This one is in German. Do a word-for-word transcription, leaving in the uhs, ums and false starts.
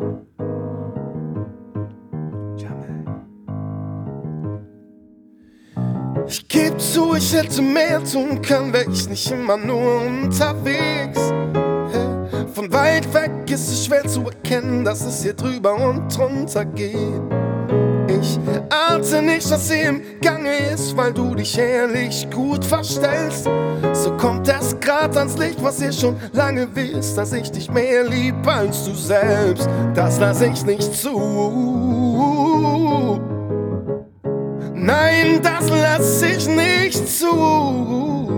Ich geb zu, ich hätte mehr tun können, wär ich nicht immer nur unterwegs. Von weit weg ist es schwer zu erkennen, dass es hier drüber und drunter geht. Ich ahnte nicht, was hier im Gange ist, weil du dich ehrlich gut verstellst. So kommt das grad ans Licht, was ihr schon lange wisst, dass ich dich mehr lieb als du selbst. Das lass ich nicht zu. Nein, das lass ich nicht zu.